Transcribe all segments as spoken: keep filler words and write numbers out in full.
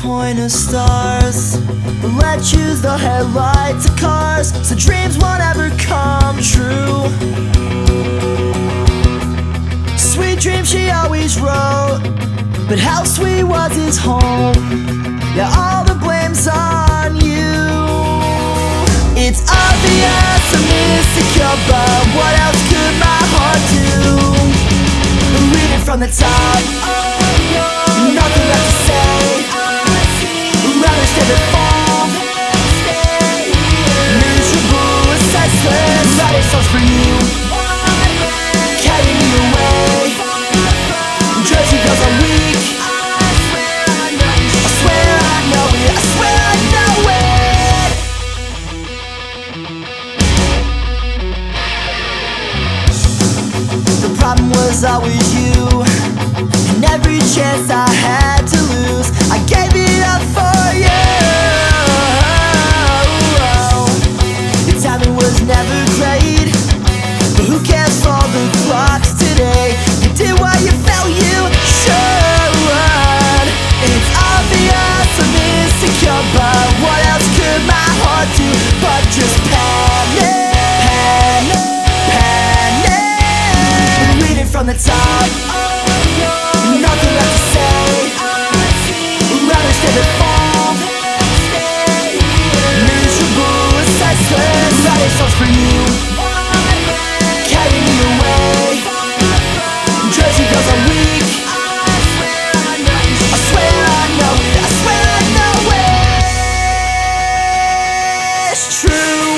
point of stars. Let's use the headlights of cars, so dreams won't ever come true. Sweet dreams she always wrote, but how sweet was his home? Yeah, all the blame's on you. It's obvious I'm insecure, but what else could my heart do? Read it from the top, nothing left to say. Rather stay than fall. Miserable, senseless, writing songs for you, carrying me away. Jersey girls are weak, I swear I know it, I swear I know it. The problem was always you, and every chance I had to lose, I gave it up for you. Your timing was never great, but who cares for the clocks today? You did what you felt you should. It's obvious I'm insecure, but what else could my heart do but just panic, panic, panic. Read it from the top, nothing left to say. Rather stay than fall. Miserable, senseless, writing songs for you, carrying me away. Jersey girls are weak, I swear I know it, I swear I know it. It's true.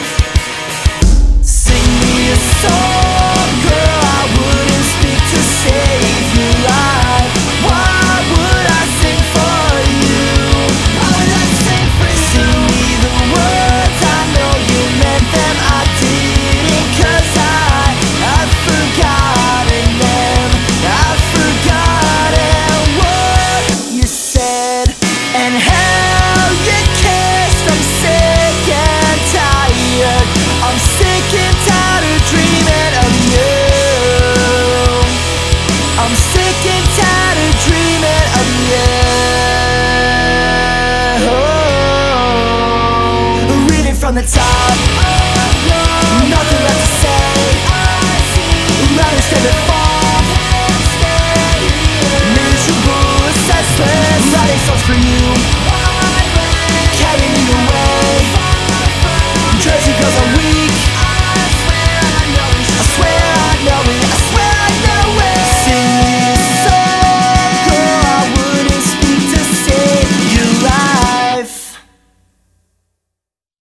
Sing me a song, girl, I wouldn't speak to save your life. Why would I sing for you? Why would I sing for you? Sing me the words, I know you meant them, I didn't, cause I, I've forgotten them. I've forgotten what you said and how you kissed. I'm sick and tired, I'm sick and tired of dreaming of you. I'm sick and tired of dreaming of you. Read it from the top, nothing left to say. Rather stay than fall.